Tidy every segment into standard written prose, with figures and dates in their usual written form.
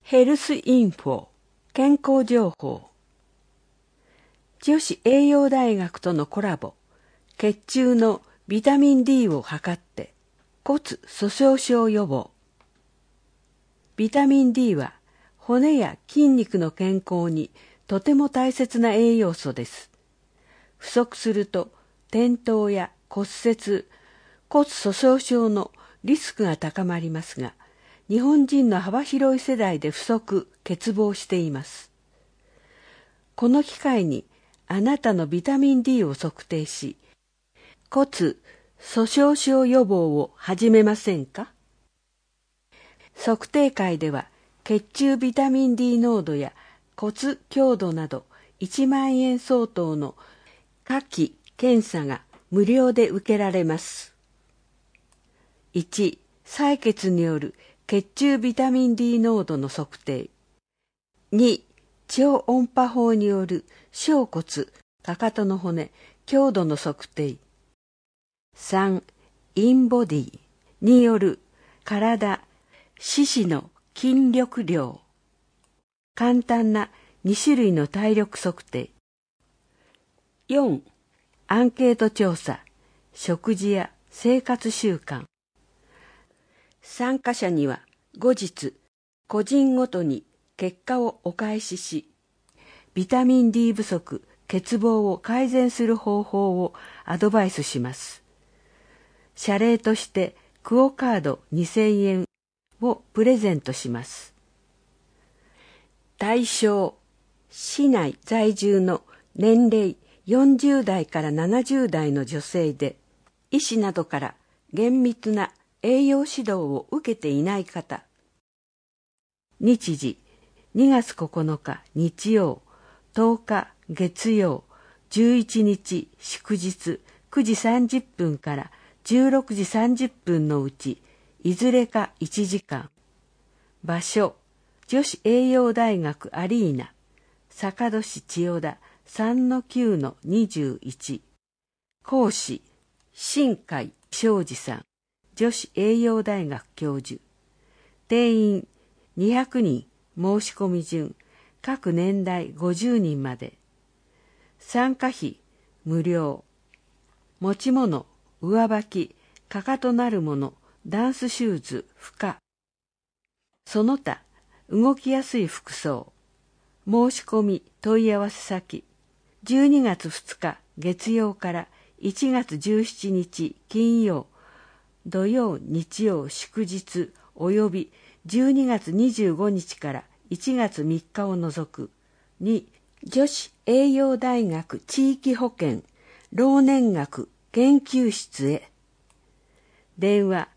ヘルスインフォ健康情報。女子栄養大学とのコラボ、血中のビタミン D を測って骨粗しょう症予防。ビタミン D は骨や筋肉の健康にとても大切な栄養素です。不足すると転倒や骨折、骨粗しょう症のリスクが高まりますが、日本人の幅広い世代で不足、欠乏しています。この機会にあなたのビタミン D を測定し、骨粗しょう症予防を始めませんか？測定会では血中ビタミン D 濃度や骨強度など1万円相当の夏季検査が無料で受けられます。1、採血による血中ビタミン D 濃度の測定。2、超音波法による小骨、かかとの骨、強度の測定。3、インボディによる体、四肢の筋力量。簡単な2種類の体力測定。4、アンケート調査、食事や生活習慣。参加者には後日、個人ごとに結果をお返しし、ビタミン D 不足、欠乏を改善する方法をアドバイスします。謝礼としてクオカード2000円をプレゼントします。対象、市内在住の年齢40代から70代の女性で、医師などから厳密な栄養指導を受けていない方。日時、2月9日日曜、10日月曜、11日祝日9時30分から16時30分のうち、いずれか1時間。場所、女子栄養大学アリーナ、坂戸市千代田 3-9-21。講師、新海昌司さん、女子栄養大学教授。定員200人、申し込み順、各年代50人まで。参加費無料。持ち物、上履き、かかとなるもの、ダンスシューズ、負荷。その他、動きやすい服装。申し込み、問い合わせ先。12月2日月曜から1月17日金曜、土曜、日曜、祝日および12月25日から1月3日を除く。2、女子栄養大学地域保健老年学研究室へ。電話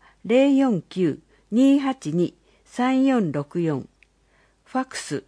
049-282-3464。ファクス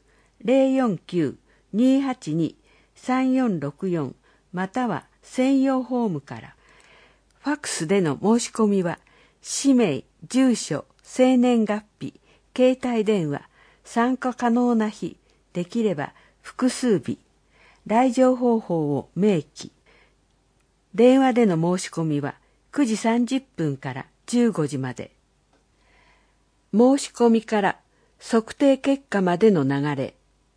049-282-3464 または専用ホームから。ファクスでの申し込みは、氏名、住所、生年月日、携帯電話、参加可能な日、できれば複数日、来場方法を明記。電話での申し込みは9時30分から15時まで。申し込みから測定結果までの流れ。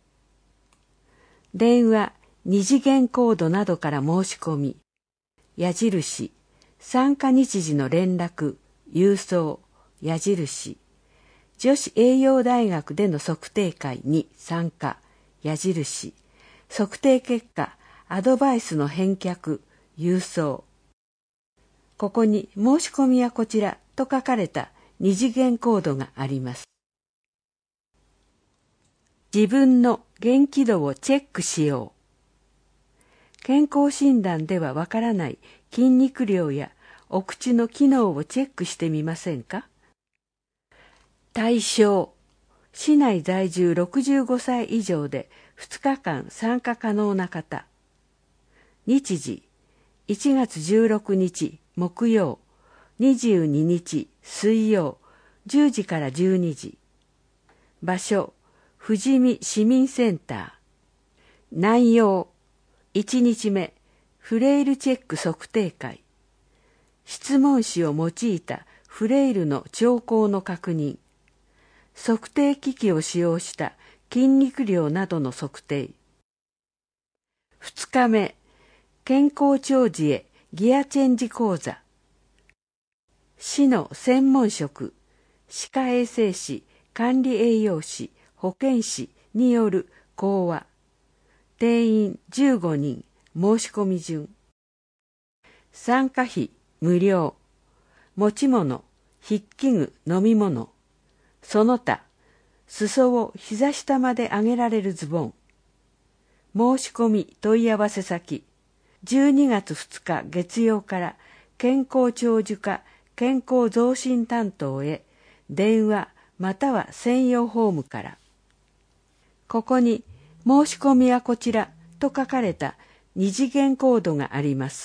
電話、二次元コードなどから申し込み、矢印、参加日時の連絡、郵送、矢印、女子栄養大学での測定会に参加、矢印、測定結果、アドバイスの返却、郵送。ここに申し込みはこちらと書かれた二次元コードがあります。自分の元気度をチェックしよう。健康診断ではわからない筋肉量やお口の機能をチェックしてみませんか？対象、市内在住65歳以上で2日間参加可能な方。日時、1月16日木曜、22日水曜、10時から12時。場所、富士見市民センター。内容、1日目、フレイルチェック測定会。質問紙を用いたフレイルの兆候の確認。 測定機器を使用した筋肉量などの測定。2日目、健康長寿へギアチェンジ講座。市の専門職、歯科衛生士、管理栄養士、保健師による講話。定員15人、申し込み順。参加費無料。持ち物、筆記具、飲み物。その他、裾を膝下まで上げられるズボン。申し込み問い合わせ先。12月2日月曜から健康長寿課健康増進担当へ電話または専用ホームから。ここに申し込みはこちらと書かれた二次元コードがあります。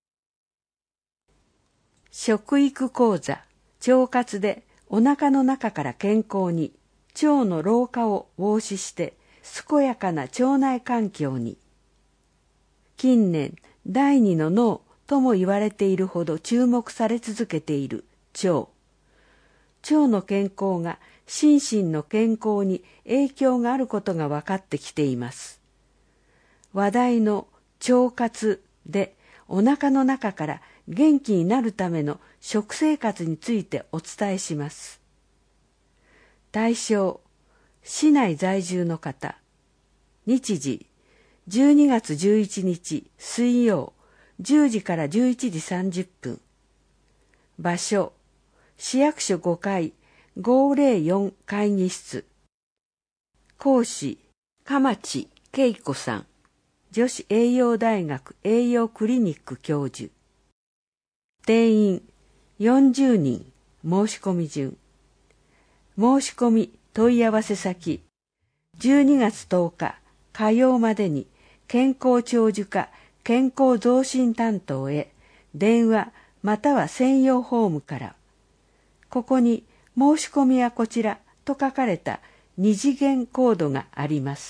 食育講座、腸活でお腹の中から健康に、腸の老化を防止して健やかな腸内環境に。近年、第二の脳とも言われているほど注目され続けている腸。腸の健康が心身の健康に影響があることが分かってきています。話題の腸活でお腹の中から元気になるための食生活についてお伝えします。対象、市内在住の方。日時、12月11日水曜10時から11時30分。場所、市役所5階504会議室。講師、鎌地恵子さん。女子栄養大学栄養クリニック教授。定員40人、申し込み順。申し込み問い合わせ先。12月10日火曜までに健康長寿課健康増進担当へ電話または専用ホームから。ここに申し込みはこちらと書かれた二次元コードがあります。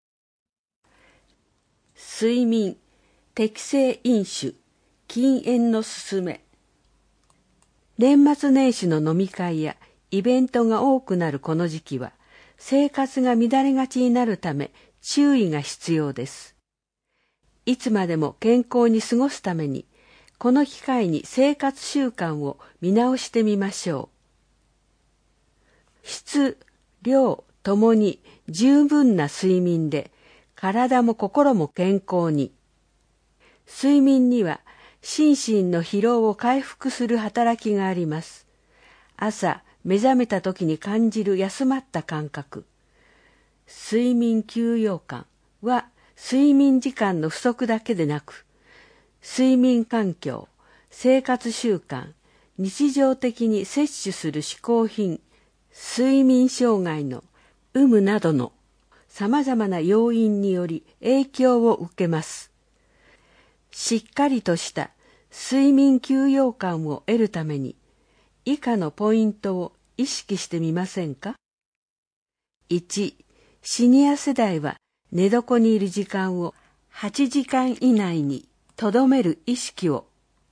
睡眠、適正飲酒、禁煙のすすめ。年末年始の飲み会やイベントが多くなるこの時期は生活が乱れがちになるため注意が必要です。いつまでも健康に過ごすためにこの機会に生活習慣を見直してみましょう。質、量ともに十分な睡眠で体も心も健康に。睡眠には心身の疲労を回復する働きがあります。朝目覚めた時に感じる休まった感覚。睡眠休養感は睡眠時間の不足だけでなく、睡眠環境、生活習慣、日常的に摂取する嗜好品、睡眠障害の有無などのさまざまな要因により影響を受けます。しっかりとした睡眠休養感を得るために以下のポイントを意識してみませんか。1、シニア世代は寝床にいる時間を8時間以内にとどめる意識を。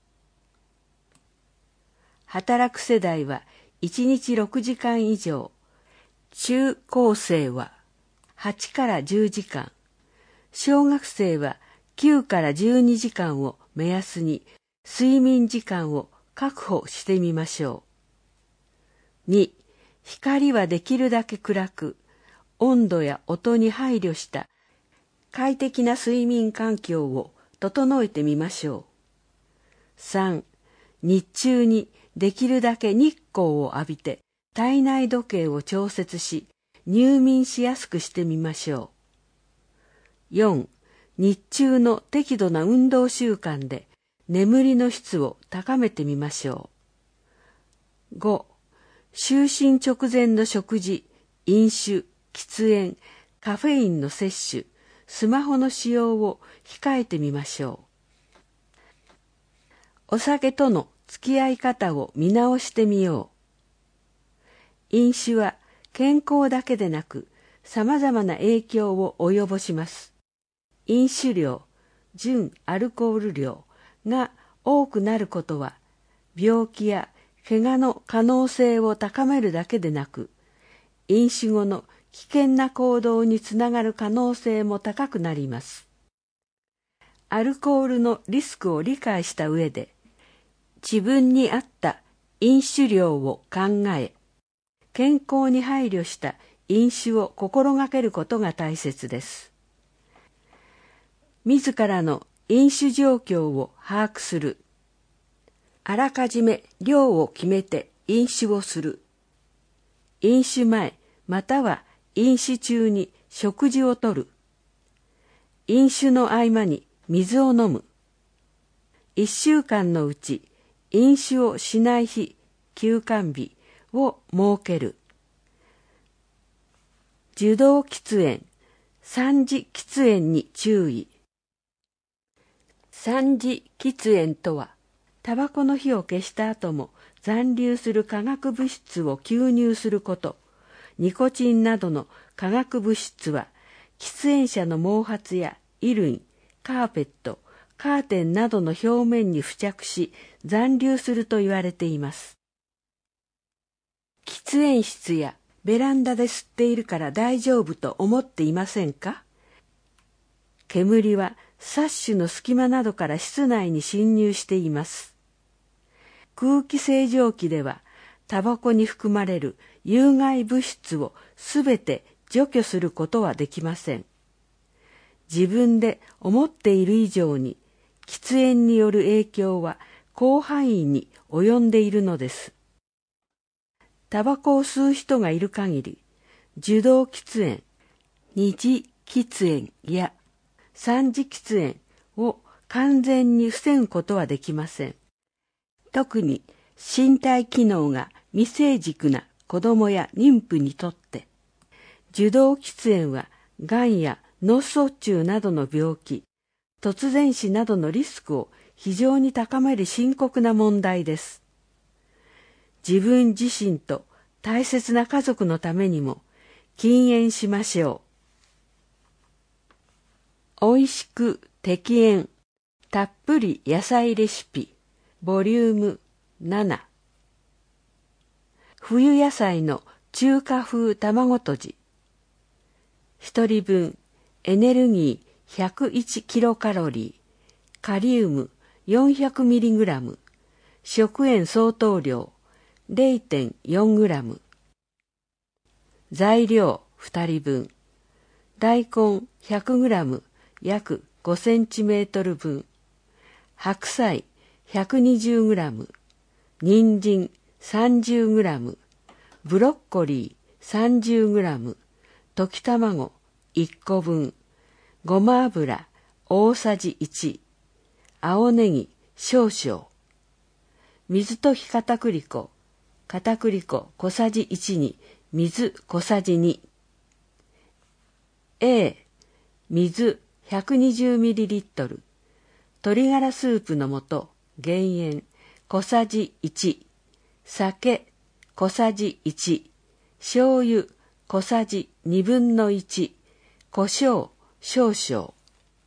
働く世代は1日6時間以上。中高生は8から10時間。小学生は9から12時間を目安に睡眠時間を確保してみましょう。2、光はできるだけ暗く、温度や音に配慮した快適な睡眠環境を整えてみましょう。3、日中にできるだけ日光を浴びて体内時計を調節し、入眠しやすくしてみましょう。4、日中の適度な運動習慣で眠りの質を高めてみましょう。5、就寝直前の食事、飲酒、喫煙、カフェインの摂取、スマホの使用を控えてみましょう。お酒との付き合い方を見直してみよう。飲酒は健康だけでなく、さまざまな影響を及ぼします。飲酒量、純アルコール量が多くなることは、病気や怪我の可能性を高めるだけでなく、 飲酒後の危険な行動につながる可能性も高くなります。アルコールのリスクを理解した上で、自分に合った飲酒量を考え、健康に配慮した飲酒を心がけることが大切です。自らの飲酒状況を把握する。あらかじめ量を決めて飲酒をする。飲酒前または飲酒中に食事をとる。飲酒の合間に水を飲む。1週間のうち飲酒をしない日、休館日を設ける。受動喫煙、三次喫煙に注意。三次喫煙とは、タバコの火を消した後も残留する化学物質を吸入すること。ニコチンなどの化学物質は、喫煙者の毛髪や衣類、カーペット、カーテンなどの表面に付着し残留すると言われています。喫煙室やベランダで吸っているから大丈夫と思っていませんか？煙はサッシュの隙間などから室内に侵入しています。空気清浄機ではタバコに含まれる有害物質をすべて除去することはできません。自分で思っている以上に喫煙による影響は広範囲に及んでいるのです。タバコを吸う人がいる限り、受動喫煙、二次喫煙や三次喫煙を完全に防ぐことはできません。特に身体機能が未成熟な子供や妊婦にとって、受動喫煙はがんや脳卒中などの病気、突然死などのリスクを非常に高める深刻な問題です。自分自身と大切な家族のためにも禁煙しましょう。おいしく適煙、たっぷり野菜レシピ、ボリューム7。冬野菜の中華風卵とじ。1人分、エネルギー101キロカロリー、カリウム400ミリグラム、食塩相当量 0.4 グラム。材料2人分。大根100グラム約5センチメートル分。白菜120グラム。人参30グラム。ブロッコリー30グラム。溶き卵1個分。ごま油大さじ1。青ネギ少々。水溶き片栗粉小さじ1に水小さじ2。A、水 120ml。鶏ガラスープの素、減塩小さじ1。酒小さじ1。醤油小さじ1/2。胡椒少々。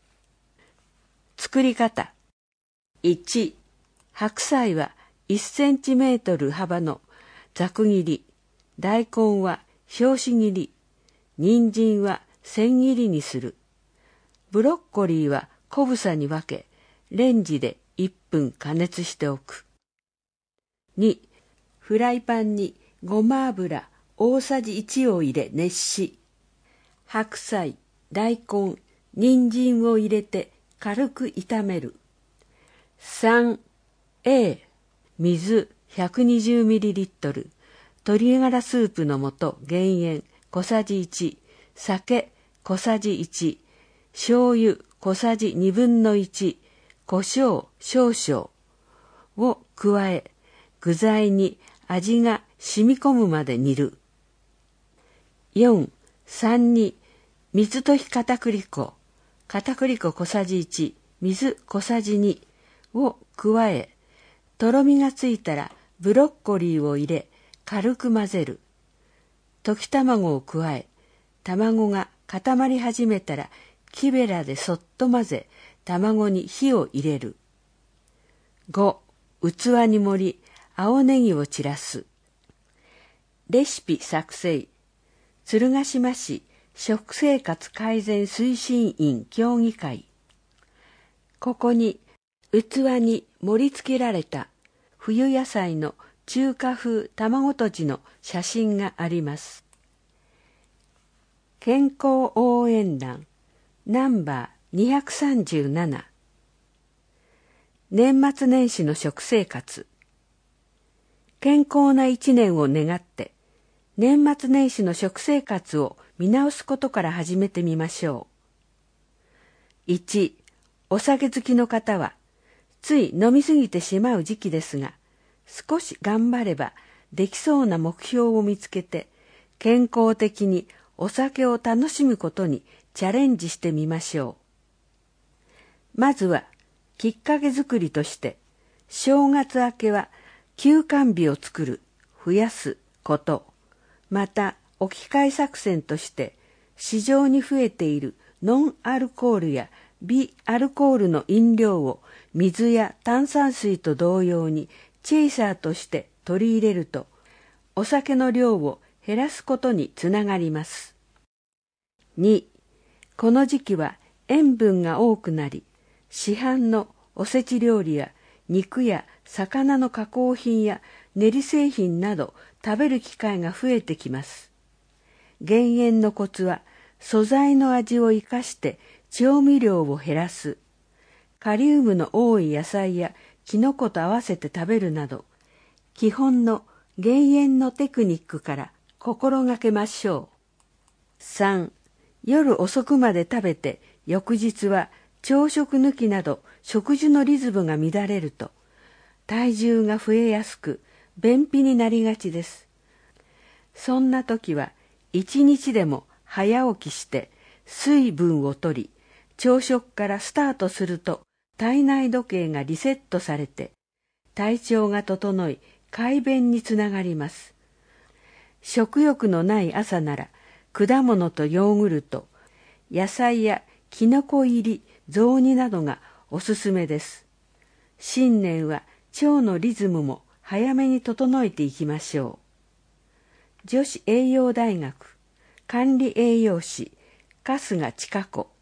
作り方。1、白菜は1センチメートル幅のざく切り。大根は拍子切り。人参は千切りにする。ブロッコリーは小房に分け、レンジで1分加熱しておく。2、フライパンにごま油大さじ1を入れ熱し、白菜、大根、人参を入れて軽く炒める。3、A、水 120ml。鶏ガラスープの素、減塩小さじ1。酒小さじ1。醤油小さじ1/2。胡椒少々を加え、具材に味が染み込むまで煮る。4、3に水溶き片栗粉小さじ1、水小さじ2を加え、とろみがついたらブロッコリーを入れ、軽く混ぜる。溶き卵を加え、卵が固まり始めたら木べらでそっと混ぜ、卵に火を入れる。5、器に盛り、青ネギを散らす。レシピ作成。 鶴ヶ島市食生活改善推進員協議会。ここに器に盛り付けられた冬野菜の中華風卵とじの写真があります。健康応援団ナンバー237。年末年始の食生活。健康な一年を願って年末年始の食生活を見直すことから始めてみましょう。1、お酒好きの方はつい飲みすぎてしまう時期ですが、少し頑張ればできそうな目標を見つけて健康的にお酒を楽しむことにチャレンジしてみましょう。まずはきっかけ作りとして、正月明けは休館日を作る、増やすこと、また置き換え作戦として市場に増えているノンアルコールや微アルコールの飲料を水や炭酸水と同様にチェイサーとして取り入れると、お酒の量を減らすことにつながります。2、この時期は塩分が多くなり、市販のおせち料理や肉や魚の加工品や練り製品など食べる機会が増えてきます。減塩のコツは素材の味を生かして調味料を減らす、カリウムの多い野菜やキノコと合わせて食べるなど、基本の減塩のテクニックから心がけましょう。3、夜遅くまで食べて翌日は朝食抜きなど食事のリズムが乱れると、体重が増えやすく便秘になりがちです。そんな時は一日でも早起きして水分をとり、朝食からスタートすると体内時計がリセットされて体調が整い快便につながります。食欲のない朝なら果物とヨーグルト、野菜やキノコ入り雑煮などがおすすめです。新年は腸のリズムも早めに整えていきましょう。女子栄養大学管理栄養士春日千佳子